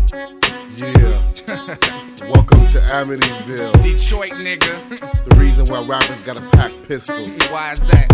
Yeah. Welcome to Amityville. Detroit, nigga. The reason why rappers gotta pack pistols. Why is that?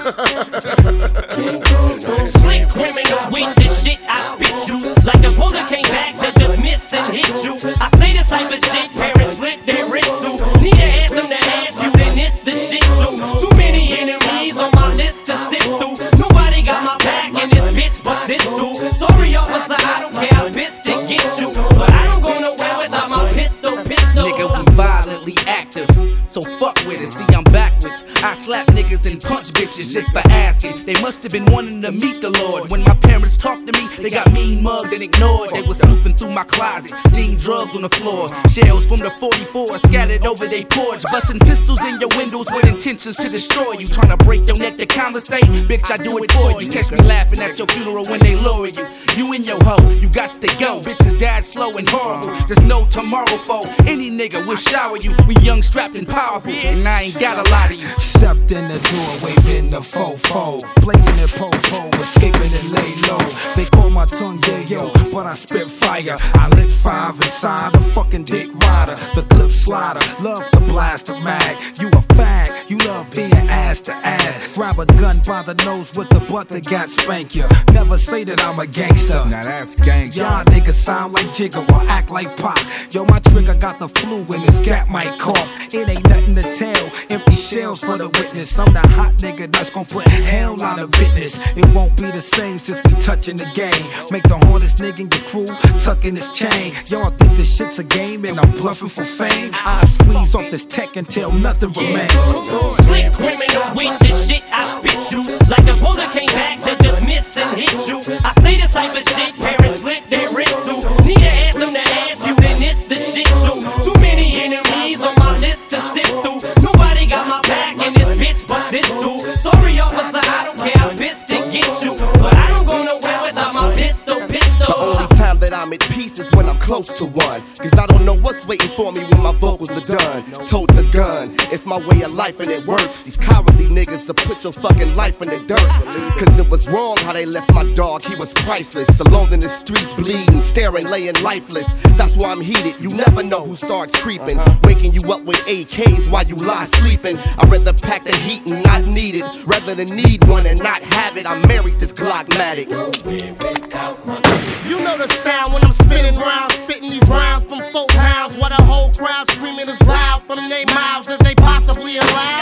Slick criminal with the shit I spit you. Like a bullet came back that just missed and hit you. I say the type of shit parents slit their wrist to. Need a anthem to amp you, then it's the shit too. Too many enemies on my list to sift through. Nobody got my back in this bitch but this dude. Sorry officer, I don't care how pissed to get you, but I don't go nowhere without my pistol. Nigga, we violently active, so fuck with it. See, I'm backwards. I slap niggas and punch bitches just for asking. They must have been wanting to meet the Lord. When my parents talked to me, they got mean mugged and ignored. They was snooping through my closet, seeing drugs on the floor. Shells from the 44 scattered over they porch. Busting pistols in your windows with intentions to destroy you. Trying to break your neck to conversate, bitch, I do it for you. Catch me laughing at your funeral when they lower you. You and your hoe, you gots to go. Bitches died slow and horrible. There's no tomorrow for any nigga will shower you. We young, strapped and powerful, and I ain't got a lot of you. Stepped in the door, waving the fofo, blazing the po-po, escaping and lay low. They call my tongue yayo, but I spit fire. I lit 5 inside a fucking dick rider, the clip slider. Love to blast a mag. You a fag, you love being ass to ass. Grab a gun by the nose with the butt that got spank ya. Never say that I'm a gangster. Now that's gangsta. Y'all niggas sound like Jigga or act like Pac. Yo, my trigger got the flu and his gap might cough. It ain't nothing to tell. Empty shells for the witness. I'm the hot nigga that's gon' put hell out of business. It won't be the same since we touching the game. Make the hardest nigga in your crew tucking his chain. Y'all think this shit's a game and I'm bluffing for fame? I squeeze off this tech until nothing remains. Slick criminal with the shit I spit you. Like a bullet came back that just missed and hit you. I say the type of shit parents slit their wrist to. Need a anthem to amp you, then it's the shit too. Too many enemies on my list to sift through. Nobody got my back in this bitch but this dude. Sorry officer, I don't care how pissed to get you, but I don't go nowhere without my pistol. The only time that I'm at peace is when I'm close to one. Cause I don't know what's waiting for me when my vocals are done. Tote the gun, it's my way of life and it works. These cowardly niggas will put your fucking life in the dirt. Cause it was wrong how they left my dog, he was priceless. Alone in the streets bleeding, staring, laying lifeless. That's why I'm heated, you never know who starts creeping. Waking you up with AKs while you lie sleeping. I'd rather pack the heat and not need it, rather than need one and not have it. I married this Glockmatic. You know the sound when I'm spinning round, spitting these rounds from 4 pounds, while the whole crowd screaming as loud from their mouths as they possibly allow.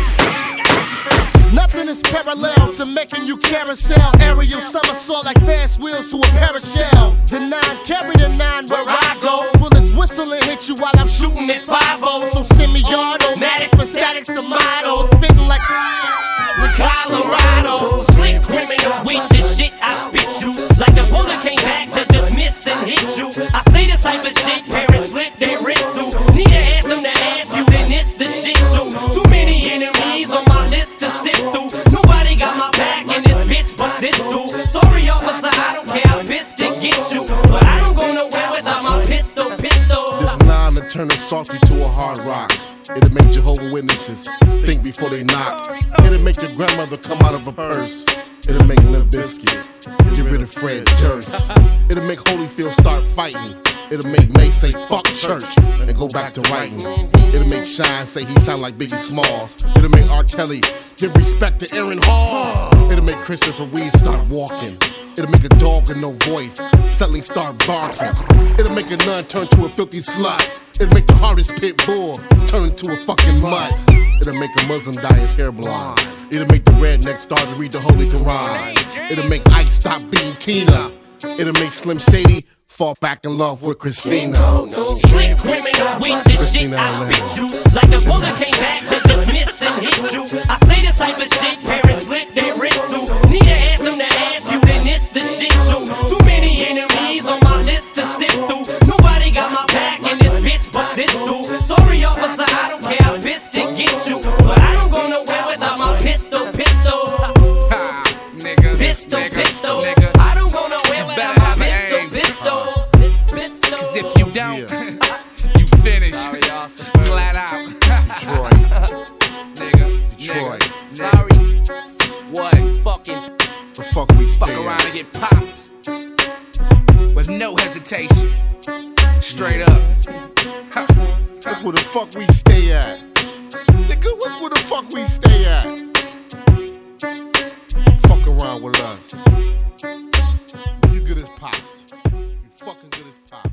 Nothing is parallel to making you carousel. Aerial somersault like fast wheels to a pair of shells. The 9 carry the 9 where I go. Bullets whistle and hit you while I'm shooting at 5-0. So semi-automatic for statics to models. Spitting like from Colorado. Slick criminal with the shit I spit you. Like a bullet came back that just missed and hit you. I say the type of shit parents slit their wrist to. Need a anthem to amp you, then it's the shit too. Too many enemies on my list to sift through. Nobody got my back in this bitch but this dude. Sorry officer, I don't care how pissed to get you, but I don't go nowhere without my pistol. This 9 to turn a softy to a hard rock. It'll make Jehovah's Witnesses think before they knock. It'll make your grandmother come out of a purse. It'll make Limp Bizkit get rid of Fred Durst. It'll make Holyfield start fighting. It'll make Nate say fuck church and go back to writing. It'll make Shine say he sound like Biggie Smalls. It'll make R. Kelly give respect to Aaron Hall. It'll make Christopher Reeve start walking. It'll make a dog with no voice suddenly start barking. It'll make a nun turn to a filthy slut. It'll make the hardest pit bull turn into a fucking mutt. It'll make a Muslim dye his hair blonde. It'll make the redneck start to read the Holy Quran. It'll make Ike stop beating Tina. It'll make Slim Shady fall back in love with Christina. Slick criminal with the shit I spit you. Like a bullet came back that just missed and hit you. I say the type of shit parents slit their wrist to. Need a anthem to amp you, then it's the shit too. Too many enemies on my list to sift through. Nobody got my back in this bitch but this dude. Sorry officer, I don't care how pissed to get you, but I don't go nowhere without my pistol. Ha, nigga. Pistol. Nigga. I don't go nowhere without my pistol. Cause if you don't, you finish. Flat out. Detroit. Nigga. Detroit. Sorry. What? Fucking. The fuck we stay Fuck around and get popped. With no hesitation. Straight up. Look where the fuck we stay at. Nigga, look where the fuck we stay at. Fuck around with us. You good as popped. You fucking good as popped.